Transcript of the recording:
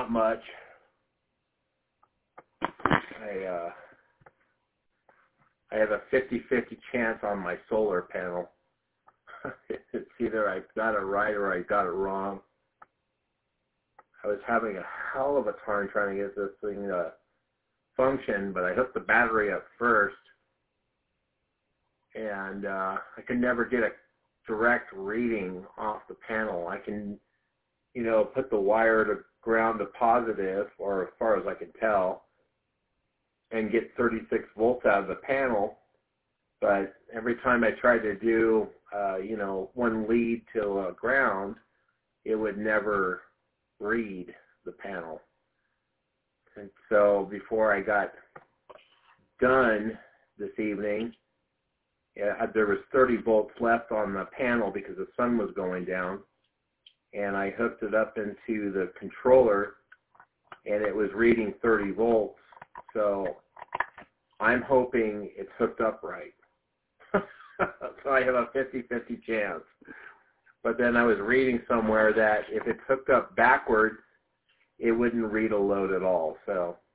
not much. I have a 50-50 chance on my solar panel. It's either I got it right or I got it wrong. I was having a hell of a time trying to get this thing to function, but I hooked the battery up first, and I could never get a direct reading off the panel. I can, put the wire to ground to positive, or as far as I can tell, and get 36 volts out of the panel. But every time I tried to do, one lead to ground, it would never read the panel. And so before I got done this evening, there was 30 volts left on the panel because the sun was going down. And I hooked it up into the controller, and it was reading 30 volts. So I'm hoping it's hooked up right. So I have a 50-50 chance. But then I was reading somewhere that if it's hooked up backwards, it wouldn't read a load at all. So